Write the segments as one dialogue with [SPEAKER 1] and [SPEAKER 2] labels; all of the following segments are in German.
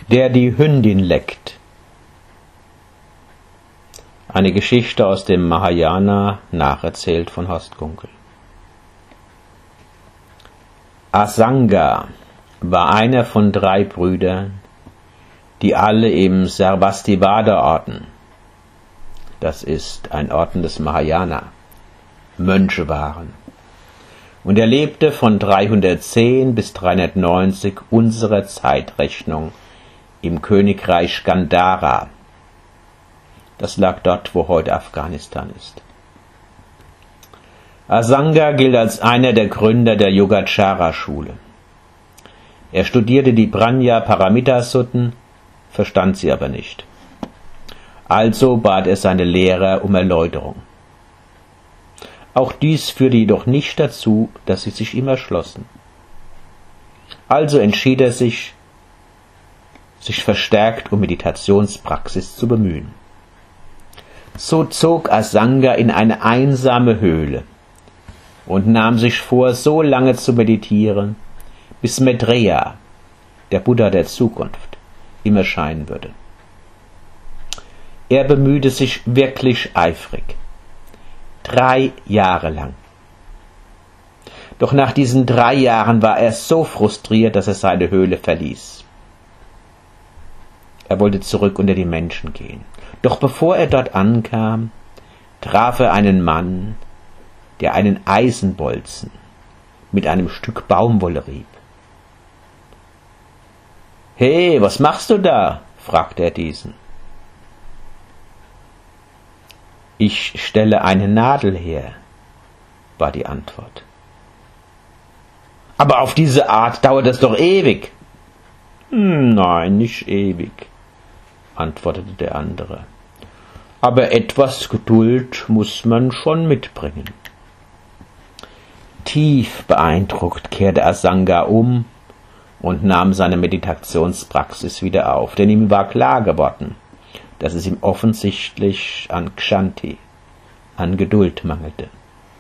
[SPEAKER 1] Der die Hündin leckt. Eine Geschichte aus dem Mahayana, nacherzählt von Horst Gunkel. Asanga war einer von 3 Brüdern, die alle im Sarvastivada-Orden, das ist ein Orden des Mahayana, Mönche waren. Und er lebte von 310 bis 390 unserer Zeitrechnung im Königreich Gandhara. Das lag dort, wo heute Afghanistan ist. Asanga gilt als einer der Gründer der Yogacara-Schule. Er studierte die Prajna-Paramita-Sutten, verstand sie aber nicht. Also bat er seine Lehrer um Erläuterung. Auch dies führte jedoch nicht dazu, dass sie sich ihm erschlossen. Also entschied er sich verstärkt um Meditationspraxis zu bemühen. So zog Asanga in eine einsame Höhle und nahm sich vor, so lange zu meditieren, bis Maitreya, der Buddha der Zukunft, ihm erscheinen würde. Er bemühte sich wirklich eifrig, 3 Jahre lang. Doch nach diesen 3 Jahren war er so frustriert, dass er seine Höhle verließ. Er wollte zurück unter die Menschen gehen. Doch bevor er dort ankam, traf er einen Mann, der einen Eisenbolzen mit einem Stück Baumwolle rieb. »Hey, was machst du da?« fragte er diesen. »Ich stelle eine Nadel her«, war die Antwort. »Aber auf diese Art dauert es doch ewig.« »Nein, nicht ewig«, antwortete der andere. »Aber etwas Geduld muss man schon mitbringen.« Tief beeindruckt kehrte Asanga um und nahm seine Meditationspraxis wieder auf, denn ihm war klar geworden, dass es ihm offensichtlich an Kshanti, an Geduld mangelte.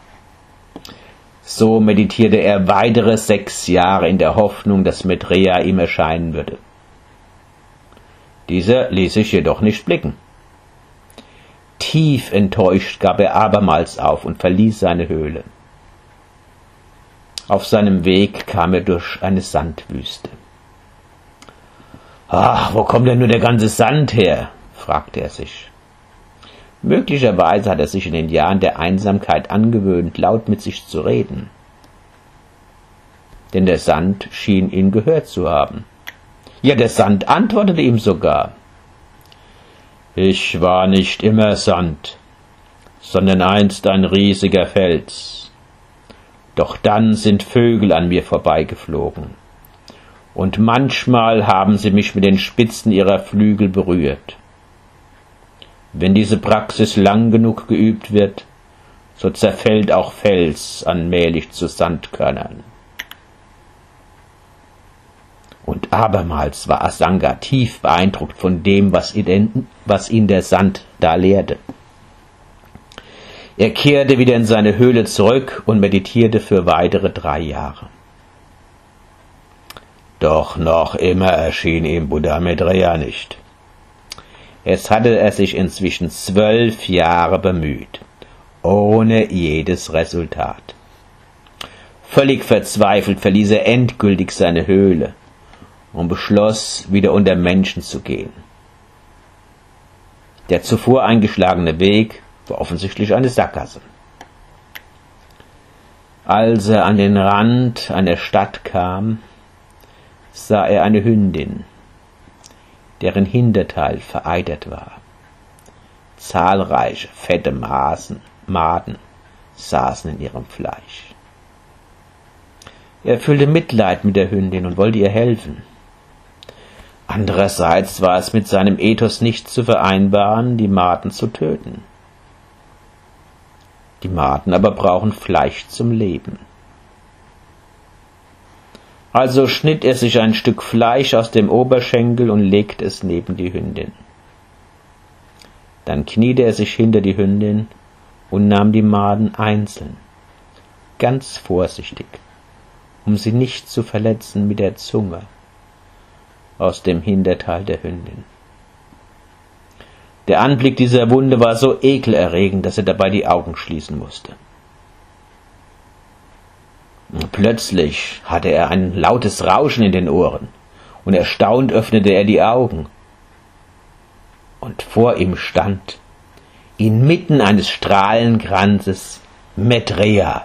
[SPEAKER 1] So meditierte er weitere 6 Jahre in der Hoffnung, dass Maitreya ihm erscheinen würde. Dieser ließ sich jedoch nicht blicken. Tief enttäuscht gab er abermals auf und verließ seine Höhle. Auf seinem Weg kam er durch eine Sandwüste. »Ach, wo kommt denn nur der ganze Sand her?« fragte er sich. Möglicherweise hat er sich in den Jahren der Einsamkeit angewöhnt, laut mit sich zu reden. Denn der Sand schien ihn gehört zu haben. Ja, der Sand antwortete ihm sogar. »Ich war nicht immer Sand, sondern einst ein riesiger Fels. Doch dann sind Vögel an mir vorbeigeflogen, und manchmal haben sie mich mit den Spitzen ihrer Flügel berührt. Wenn diese Praxis lang genug geübt wird, so zerfällt auch Fels allmählich zu Sandkörnern.« Und abermals war Asanga tief beeindruckt von dem, was ihn der Sand da lehrte. Er kehrte wieder in seine Höhle zurück und meditierte für weitere 3 Jahre. Doch noch immer erschien ihm Buddha Maitreya nicht. Es hatte er sich inzwischen 12 Jahre bemüht, ohne jedes Resultat. Völlig verzweifelt verließ er endgültig seine Höhle und beschloss, wieder unter Menschen zu gehen. Der zuvor eingeschlagene Weg war offensichtlich eine Sackgasse. Als er an den Rand einer Stadt kam, sah er eine Hündin, deren Hinterteil vereitert war. Zahlreiche fette Maden saßen in ihrem Fleisch. Er fühlte Mitleid mit der Hündin und wollte ihr helfen. Andererseits war es mit seinem Ethos nicht zu vereinbaren, die Maden zu töten. Die Maden aber brauchen Fleisch zum Leben. Also schnitt er sich ein Stück Fleisch aus dem Oberschenkel und legte es neben die Hündin. Dann kniete er sich hinter die Hündin und nahm die Maden einzeln, ganz vorsichtig, um sie nicht zu verletzen mit der Zunge, aus dem Hinterteil der Hündin. Der Anblick dieser Wunde war so ekelerregend, dass er dabei die Augen schließen musste. Plötzlich hatte er ein lautes Rauschen in den Ohren, und erstaunt öffnete er die Augen. Und vor ihm stand, inmitten eines Strahlenkranzes, Maitreya.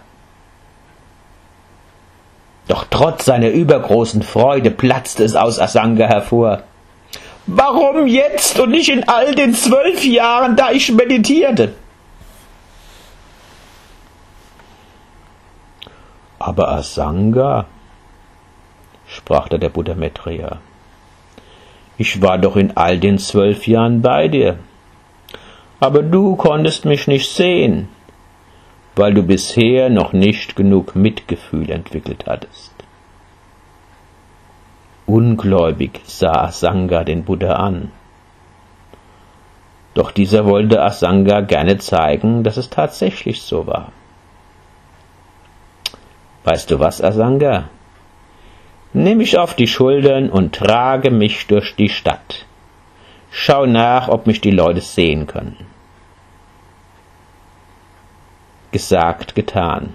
[SPEAKER 1] Doch trotz seiner übergroßen Freude platzte es aus Asanga hervor. »Warum jetzt und nicht in all den 12 Jahren, da ich meditierte?« »Aber Asanga«, sprach da der Buddha Maitreya, »ich war doch in all den 12 Jahren bei dir. Aber du konntest mich nicht sehen, weil du bisher noch nicht genug Mitgefühl entwickelt hattest.« Ungläubig sah Asanga den Buddha an. Doch dieser wollte Asanga gerne zeigen, dass es tatsächlich so war. »Weißt du was, Asanga? Nimm mich auf die Schultern und trage mich durch die Stadt. Schau nach, ob mich die Leute sehen können.« Gesagt, getan.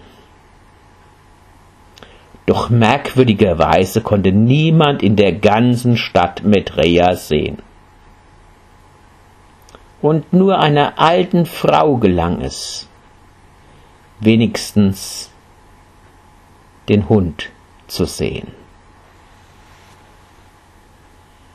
[SPEAKER 1] Doch merkwürdigerweise konnte niemand in der ganzen Stadt Maitreya sehen. Und nur einer alten Frau gelang es, wenigstens den Hund zu sehen.